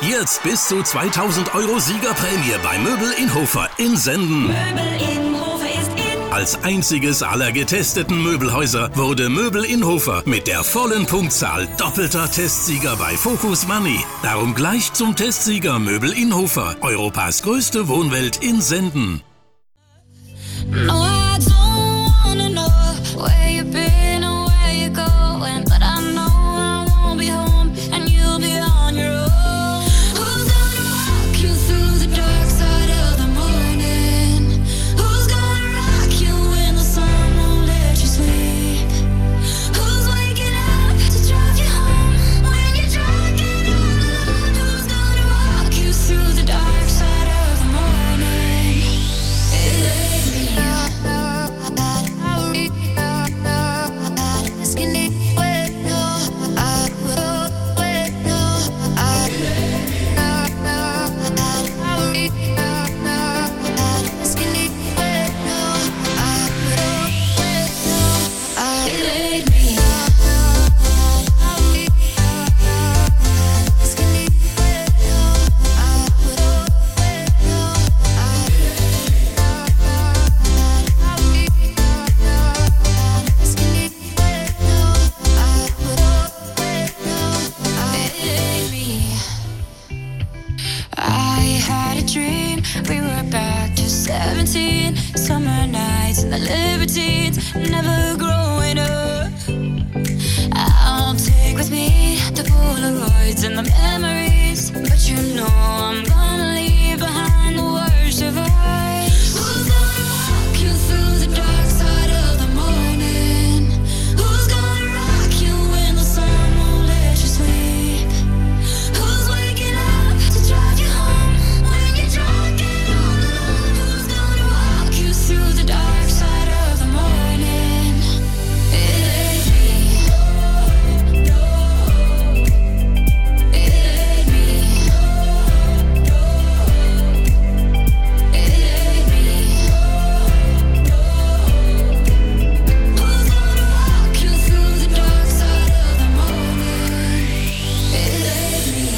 Jetzt bis zu 2000 Euro Siegerprämie bei Möbel in Hofer in Senden. Möbel in Hofer ist in. Als einziges aller getesteten Möbelhäuser wurde Möbel in Hofer mit der vollen Punktzahl doppelter Testsieger bei Focus Money. Darum gleich zum Testsieger Möbel in Hofer, Europas größte Wohnwelt in Senden. No, I don't wanna know where you've been or where you're going, but I know I won't be home and you'll be on your own. Who's gonna walk you through the dark side of the morning? Who's gonna rock you when the sun won't let you sleep? Who's waking up to drive you home when you're drunk and all alone? Who's gonna walk you through the dark side of the morning? It ain't me. Summer nights and the libertines, never growing up. I'll take with me the Polaroids and the memories, but you know I'm gonna leave behind the worst of us. Who's gonna walk you through the dark side of the morning? Who's gonna rock you when the sun won't let you sleep? Who's waking up to drive you home when you're drunk and all alone? Who's gonna walk you through the dark side of the morning? It ain't me. No, it ain't me. No, it ain't me. Who's gonna walk you through the dark side of the morning? It ain't me.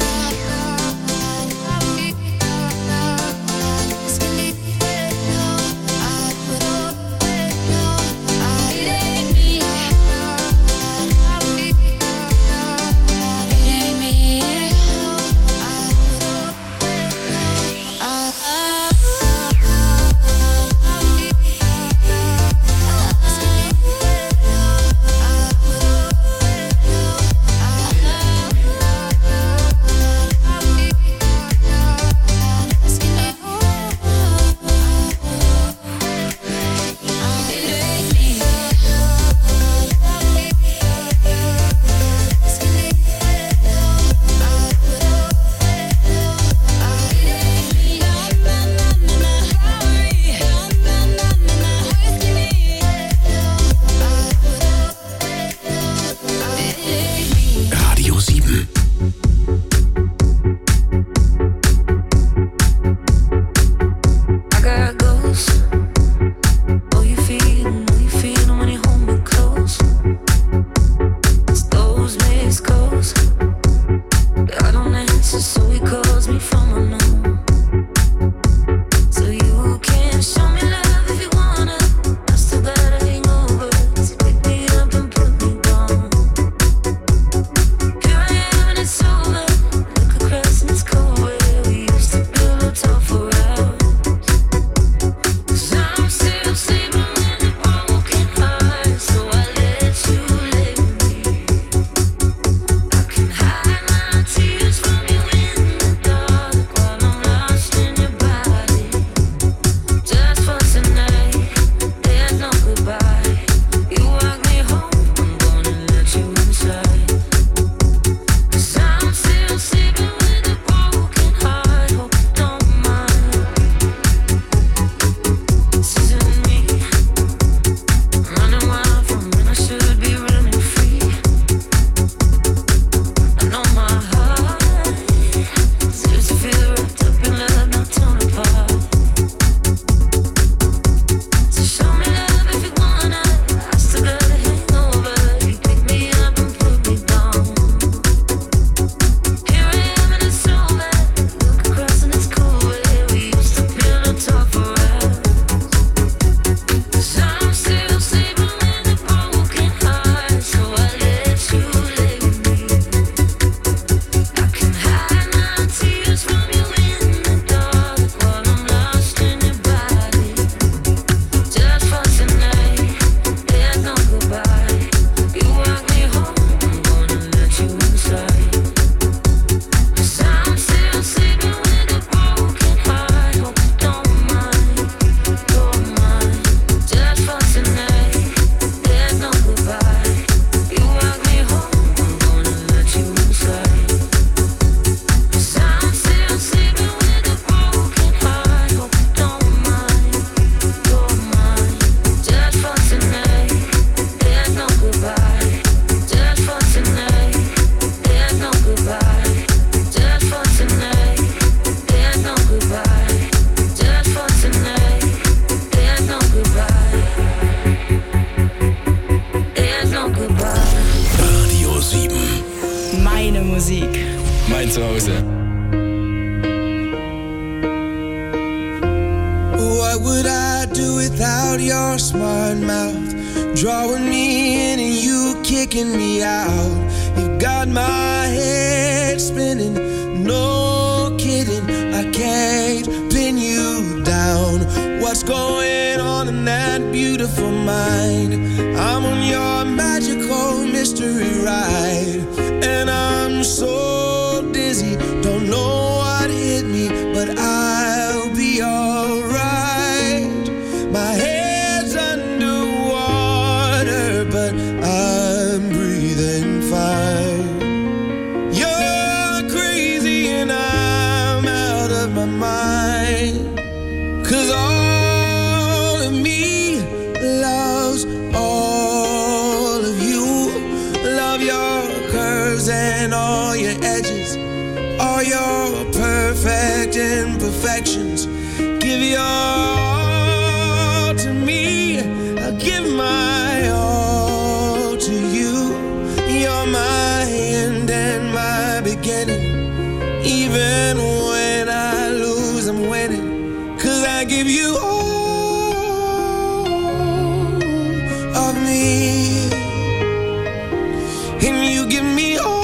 Radio 7. I got ghosts. Oh, you feel when you hold me close. It's those missed calls. I don't answer, so he calls me from unknown. So you can show me love if you wanna. I still got a hangover, so pick me up and put me down. Here I am and it's over. Look across and it's cold where we used to build up talk for hours. 'Cause I'm still sleeping with a broken heart, so I let you live me. I can hide my tears from you in the dark while I'm Hause. What would I do without your smart mouth? Drawing me in and you kicking me out. You got my head spinning, no kidding. I can't pin you down. What's going on in that beautiful mind? I'm on your magical mystery ride, and I'm so dizzy, don't know what hit me, but I'll be alright. My head's underwater, but I'm breathing fine. You're crazy and I'm out of my mind, 'cause all of me loves all of you. Love your curves and all your edges, all your perfect imperfections. Give your all to me, I'll give my all to you. You're my end and my beginning. Even when I lose, I'm winning, 'cause I give you all of me, and you give me all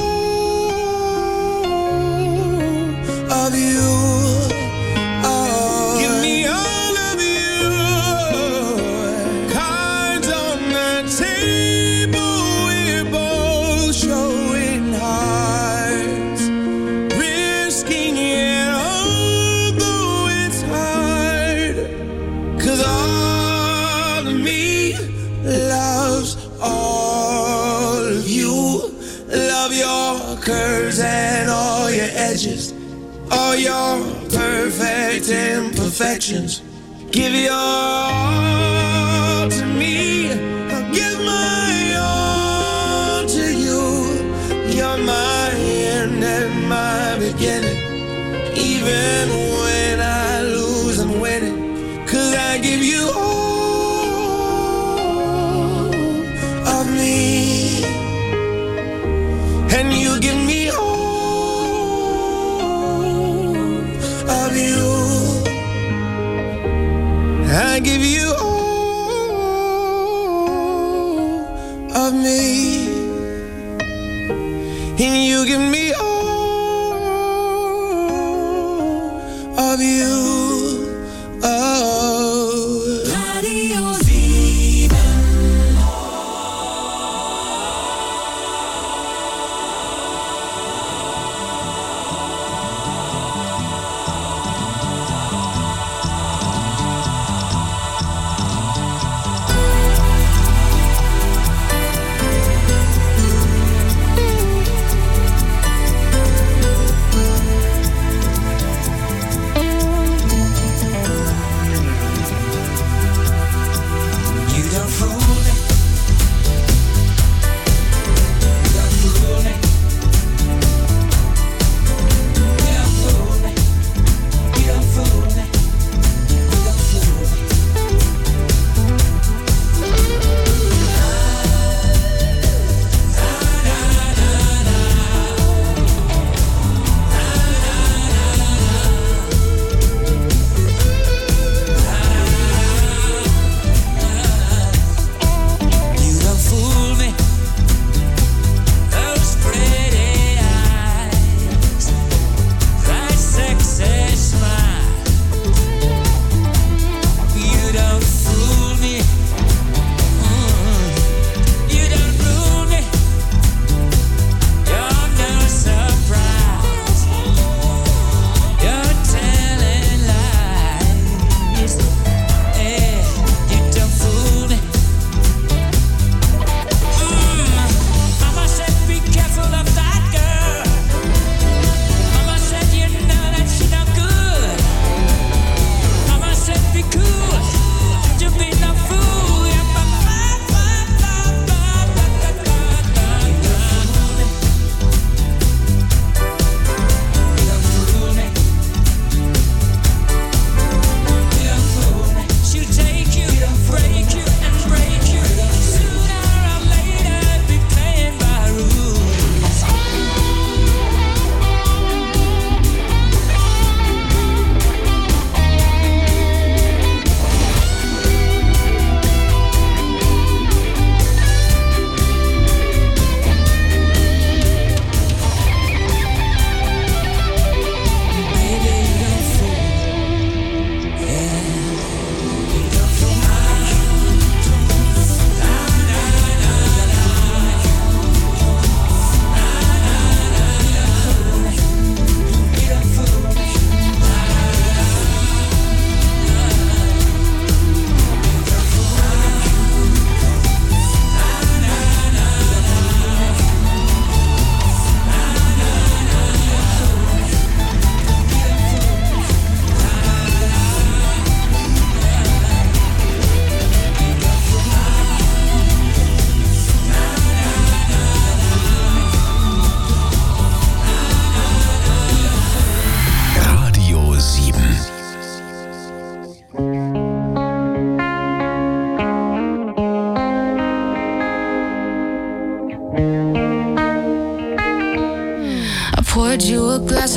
of you. Oh, give me all of you. Cards on the table, we're both showing hearts, risking it although it's hard, 'cause all of me loves all of you. Love your curves and all your edges, all your perfect imperfections. Give your all to me, I'll give my all to you. You're my end and my beginning. Even when I lose, I'm winning, 'cause I give you all of me, and you give me all of you. I give you all of me, and you give me all of you. Oh, Radio Sieben.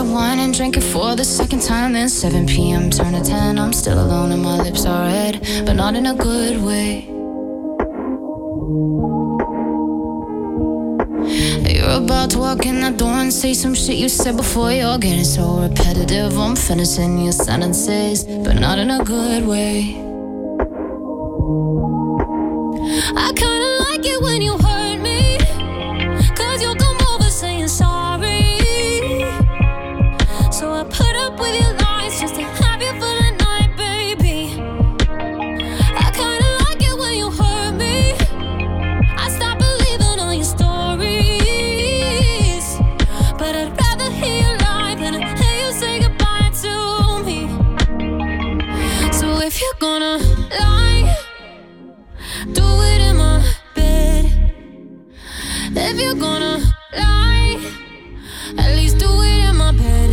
of wine and drink it for the second time. Then 7 p.m. turn to 10. I'm still alone and my lips are red, but not in a good way. You're about to walk in that door and say some shit you said before. You're getting so repetitive. I'm finishing your sentences, but not in a good way. I kinda like it when you hurt me, 'cause you'll come over saying sorry. So I put up with your lies just to have you for the night, baby. I kinda like it when you hurt me. I stop believing all your stories, but I'd rather hear you lie than hear you say goodbye to me. So if you're gonna lie, do it in my bed. If you're gonna lie, at least do it in my bed.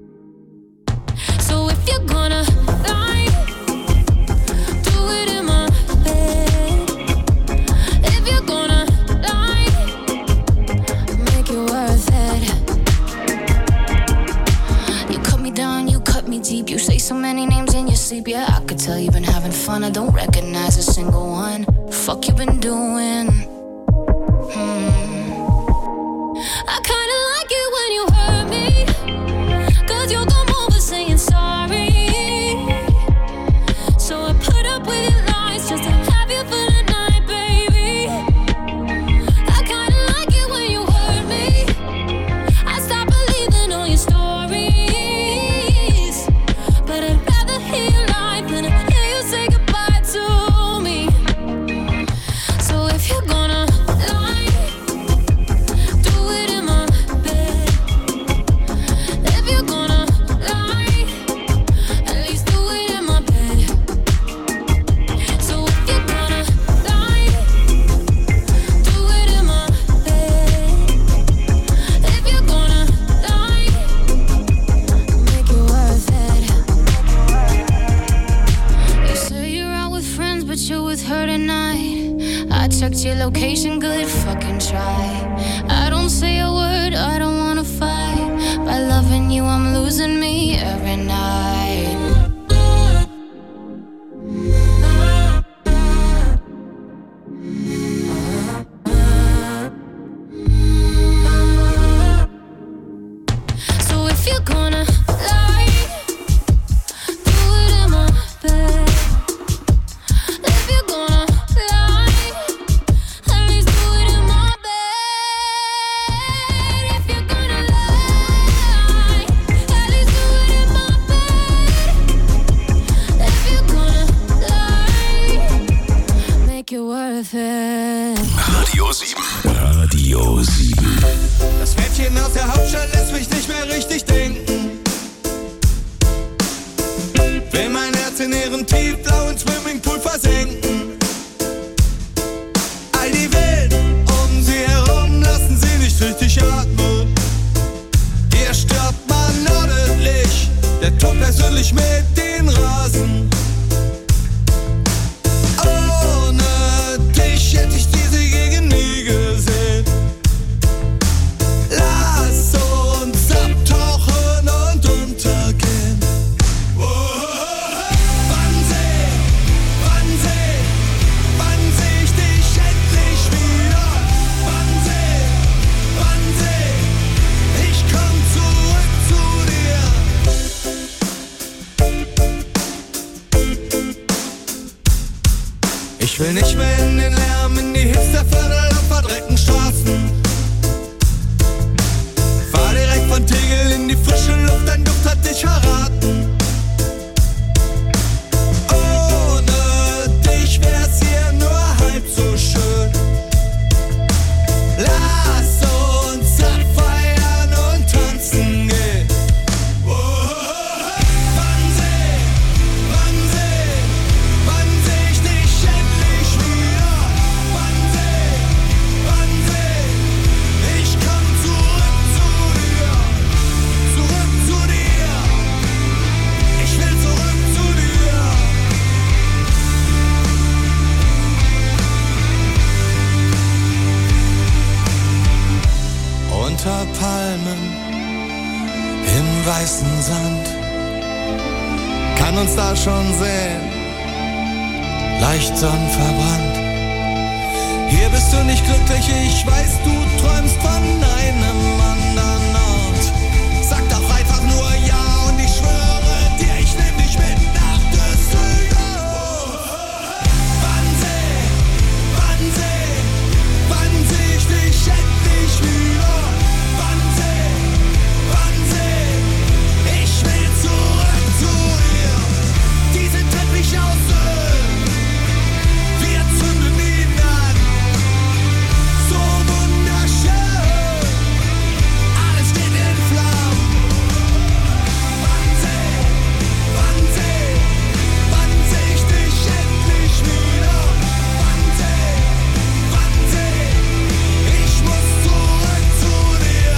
So if you're gonna lie, do it in my bed. If you're gonna lie, make it worth it. You cut me down, you cut me deep. You say so many names in your sleep. Yeah, I could tell you've been having fun. I don't recognize a single one. Fuck you been doing? I kinda like it when you hurt me, 'cause you'll come over saying sorry. So I put up with your lies just to have you for the night, baby. I kinda like it when you hurt me. I stop believing all your stories, but I'd rather hear you lie than hear you say goodbye to me. So if you're gonna lie, do it in my bed. If you're gonna lie, at least do it in my bed. So if you're gonna lie, do it in my bed. If you're gonna lie, make it worth it. You say you're out with friends, but you're with her tonight. I checked your location, good fucking try. I don't say a word, I don't wanna fight. By loving you, I'm losing me every night. So if you're gonna lie, do it in my bed. If you're gonna lie, at least do it in my bed. If you're gonna lie, at least do it in my bed. If you're gonna lie, make it worth it. Radio 7. Radio 7. Das Mädchen aus der Hauptstadt lässt mich nicht mehr richtig denken. Will mein Herz in ihren tiefblauen Swimmingpool versenken. All die Welt um sie herum lassen sie nicht richtig atmen. Hier stirbt man ordentlich, der Tod persönlich mit den Rasen. Ohne dich hätte ich diese Gegend nie gesehen. Lass uns abtauchen und untergehen. Wann seh ich dich endlich wieder? Wann seh ich komm zurück zu dir? Ich will nicht mehr in den Lärm, in die Hipsterviertel auf verdreckten Straßen. Fahr direkt von Tegel in die frische Luft, dein Duft hat dich verraten. Ohne dich wär's hier nur halb so schön. Lass uns abfeiern und tanzen gehen. Wann seh ich dich endlich wieder? Wann seh weißen Sand. Kann uns da schon sehen, leicht sonnenverbrannt. Hier bist du nicht glücklich, ich weiß, du träumst von einem anderen Ort. Sag doch einfach nur ja und ich schwöre dir, ich nehm dich mit nach Düsseldorf. Wannsee, Wannsee, wann seh ich dich endlich wieder? Wannsee, Wannsee, ich will zurück zu dir. Diese Teppich aus Öl, wir zünden ihn an. So wunderschön, alles steht in Flammen. Wannsee, Wannsee, wann seh ich dich endlich wieder? Wannsee, Wannsee, ich muss zurück zu dir.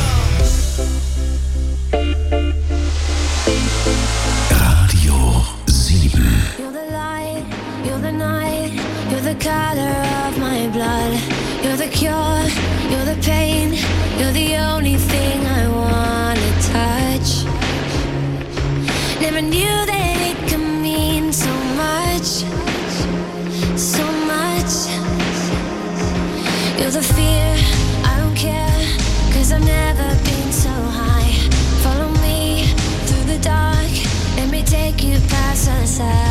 Radio 7. You're the light, you're the night, you're the color of my blood. You're the cure, you're the pain, you're the only thing I wanna touch. Never knew that it could mean so much, so much. You're the fear, I don't care, 'cause I've never been so high. Follow me through the dark, let me take you past the side.